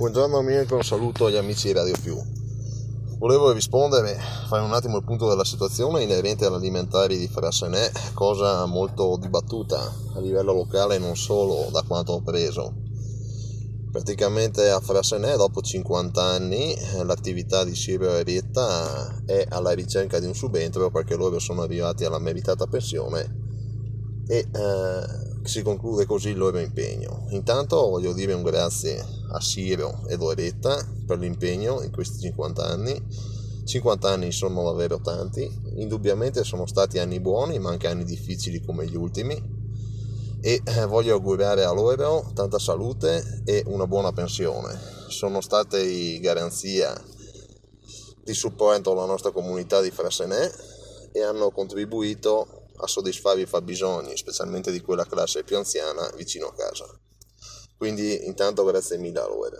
Buongiorno amico, un saluto agli amici di Radio Più. Volevo rispondere, fare un attimo il punto della situazione inerente all'alimentari di Frassenè, cosa molto dibattuta a livello locale e non solo, da quanto ho preso. Praticamente a Frassenè, dopo 50 anni, l'attività di Sirio e Rietta è alla ricerca di un subentro perché loro sono arrivati alla meritata pensione e si conclude così il loro impegno. Intanto voglio dire un grazie a Sirio e Loretta per l'impegno in questi 50 anni. 50 anni sono davvero tanti, indubbiamente sono stati anni buoni ma anche anni difficili come gli ultimi e voglio augurare a loro tanta salute e una buona pensione. Sono state garanzia di supporto alla nostra comunità di Frassenè e hanno contribuito a soddisfare i fabbisogni, specialmente di quella classe più anziana vicino a casa. Quindi intanto grazie mille a loro.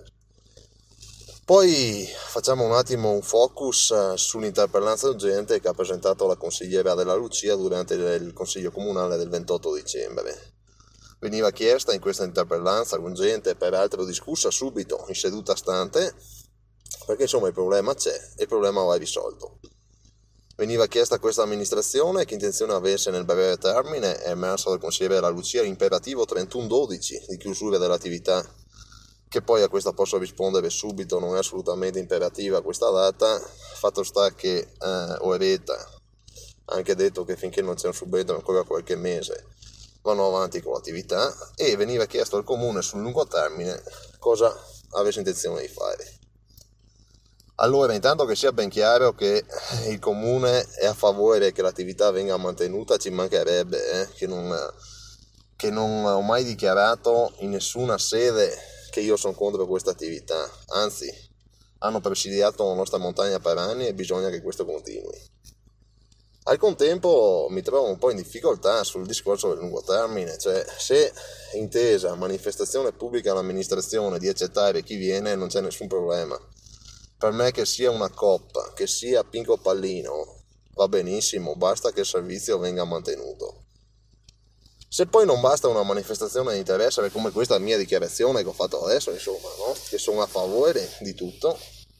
Poi facciamo un attimo un focus sull'interpellanza urgente che ha presentato la consigliera della Lucia durante il consiglio comunale del 28 dicembre. Veniva chiesta in questa interpellanza urgente, peraltro discussa subito in seduta stante, perché insomma il problema c'è e il problema va risolto. Veniva chiesta a questa amministrazione che intenzione avesse nel breve termine, è emerso dal consigliere della Lucia l'imperativo 31/12 di chiusura dell'attività, che poi a questa posso rispondere subito, non è assolutamente imperativa questa data. Fatto sta che Oreta ha anche detto che finché non c'è un subentro ancora qualche mese vanno avanti con l'attività, e veniva chiesto al comune sul lungo termine cosa avesse intenzione di fare. Allora, intanto che sia ben chiaro che il comune è a favore che l'attività venga mantenuta, ci mancherebbe, che non ho mai dichiarato in nessuna sede che io sono contro questa attività, anzi hanno presidiato la nostra montagna per anni e bisogna che questo continui. Al contempo mi trovo un po' in difficoltà sul discorso del lungo termine, cioè se intesa manifestazione pubblica all'amministrazione di accettare chi viene non c'è nessun problema. Per me che sia una coppa, che sia Pinco Pallino, va benissimo, basta che il servizio venga mantenuto. Se poi non basta una manifestazione di interesse come questa mia dichiarazione che ho fatto adesso, insomma, no? Che sono a favore di tutto,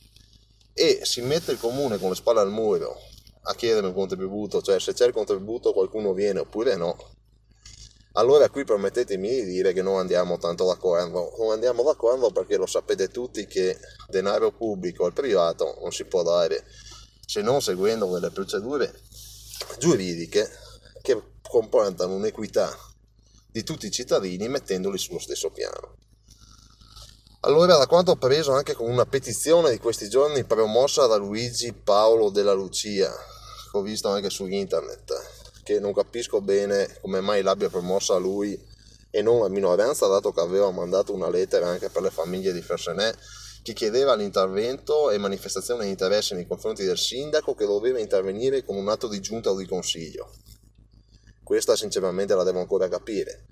e si mette il comune con le spalle al muro a chiedere un contributo, cioè se c'è il contributo qualcuno viene oppure no, allora qui permettetemi di dire che non andiamo tanto d'accordo. Non andiamo d'accordo perché lo sapete tutti che denaro pubblico al privato non si può dare se non seguendo delle procedure giuridiche che comportano un'equità di tutti i cittadini mettendoli sullo stesso piano. Allora, da quanto ho preso anche con una petizione di questi giorni promossa da Luigi Paolo della Lucia, che ho visto anche su internet, che non capisco bene come mai l'abbia promossa lui e non la minoranza, dato che aveva mandato una lettera anche per le famiglie di Frassenè che chiedeva l'intervento e manifestazione di interesse nei confronti del sindaco, che doveva intervenire con un atto di giunta o di consiglio. Questa sinceramente la devo ancora capire.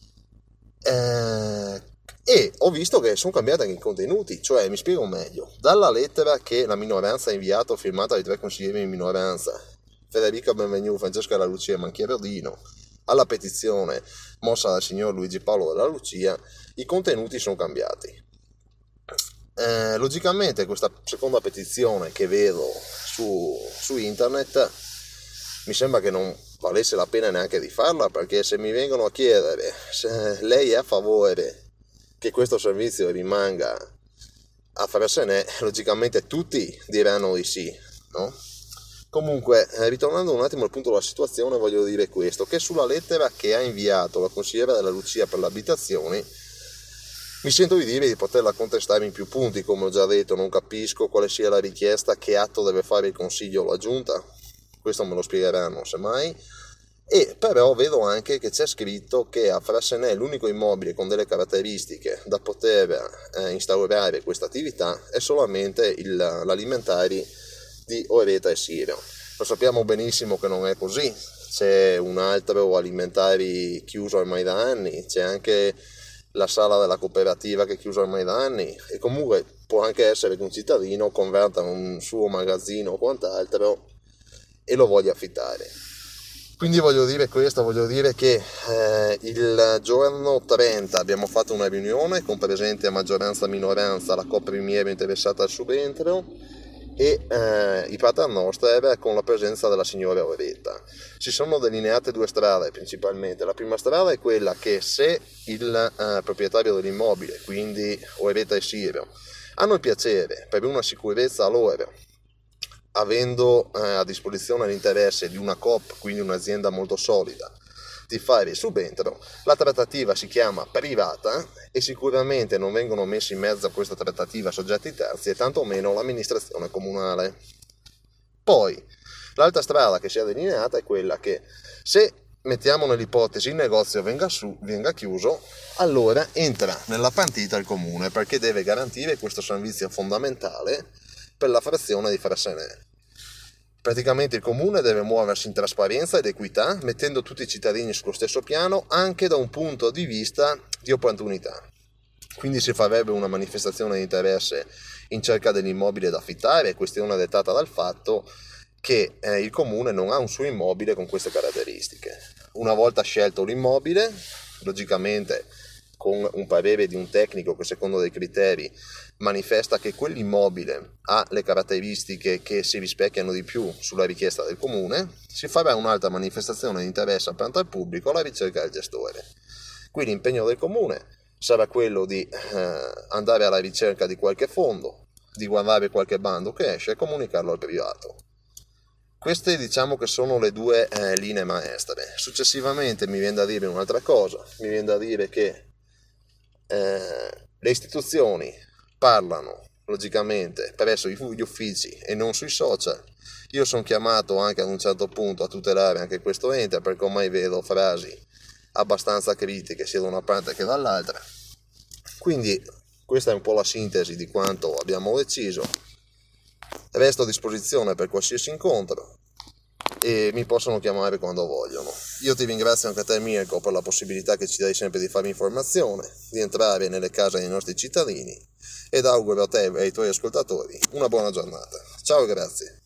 E ho visto che sono cambiati anche i contenuti, cioè mi spiego meglio. Dalla lettera che la minoranza ha inviato, firmata dai 3 consiglieri di minoranza, Federica Benvenu, Francesca La Lucia e Manchiarodino, alla petizione mossa dal signor Luigi Paolo della Lucia, i contenuti sono cambiati. Logicamente questa seconda petizione che vedo su internet mi sembra che non valesse la pena neanche di farla, perché se mi vengono a chiedere se lei è a favore che questo servizio rimanga a Frassenè, logicamente tutti diranno di sì, no? Comunque, ritornando un attimo al punto della situazione, voglio dire questo, che sulla lettera che ha inviato la consigliera della Lucia per le abitazioni, mi sento di dire di poterla contestare in più punti. Come ho già detto, non capisco quale sia la richiesta, che atto deve fare il Consiglio o la Giunta, questo me lo spiegheranno semmai, e però vedo anche che c'è scritto che a Frassenè l'unico immobile con delle caratteristiche da poter instaurare questa attività è solamente l'alimentari di Oreta e Sirio. Lo sappiamo benissimo che non è così, c'è un altro alimentari chiuso ormai da anni, c'è anche la sala della cooperativa che è chiusa ormai da anni, e comunque può anche essere che un cittadino converta un suo magazzino o quant'altro e lo voglia affittare. Quindi voglio dire questo, voglio dire che il giorno 30 abbiamo fatto una riunione con presente a maggioranza e minoranza la Coppa Primiera interessata al subentro e i paternoster con la presenza della signora Oretta. Si sono delineate due strade principalmente. La prima strada è quella che se il proprietario dell'immobile, quindi Oretta e Sirio, hanno il piacere per una sicurezza a loro, avendo a disposizione l'interesse di una Coop, quindi un'azienda molto solida, di fare il subentro, la trattativa si chiama privata e sicuramente non vengono messi in mezzo a questa trattativa soggetti terzi e tantomeno l'amministrazione comunale. Poi, l'altra strada che si è delineata è quella che se mettiamo nell'ipotesi il negozio venga chiuso, allora entra nella partita il comune perché deve garantire questo servizio fondamentale per la frazione di Frassenè. Praticamente il comune deve muoversi in trasparenza ed equità, mettendo tutti i cittadini sullo stesso piano anche da un punto di vista di opportunità. Quindi si farebbe una manifestazione di interesse in cerca dell'immobile da affittare, questione dettata dal fatto che il comune non ha un suo immobile con queste caratteristiche. Una volta scelto l'immobile, logicamente con un parere di un tecnico che secondo dei criteri manifesta che quell'immobile ha le caratteristiche che si rispecchiano di più sulla richiesta del comune, si farà un'altra manifestazione di interesse aperta al pubblico alla ricerca del gestore. Qui l'impegno del comune sarà quello di andare alla ricerca di qualche fondo, di guardare qualche bando che esce e comunicarlo al privato. Queste diciamo che sono le due linee maestre. Successivamente mi viene da dire un'altra cosa, mi viene da dire che le istituzioni parlano logicamente presso gli uffici e non sui social. Io sono chiamato anche ad un certo punto a tutelare anche questo ente perché ormai vedo frasi abbastanza critiche sia da una parte che dall'altra. Quindi questa è un po' la sintesi di quanto abbiamo deciso. Resto a disposizione per qualsiasi incontro e mi possono chiamare quando vogliono. Io ti ringrazio anche a te Mirko per la possibilità che ci dai sempre di fare informazione, di entrare nelle case dei nostri cittadini ed auguro a te e ai tuoi ascoltatori una buona giornata. Ciao e grazie.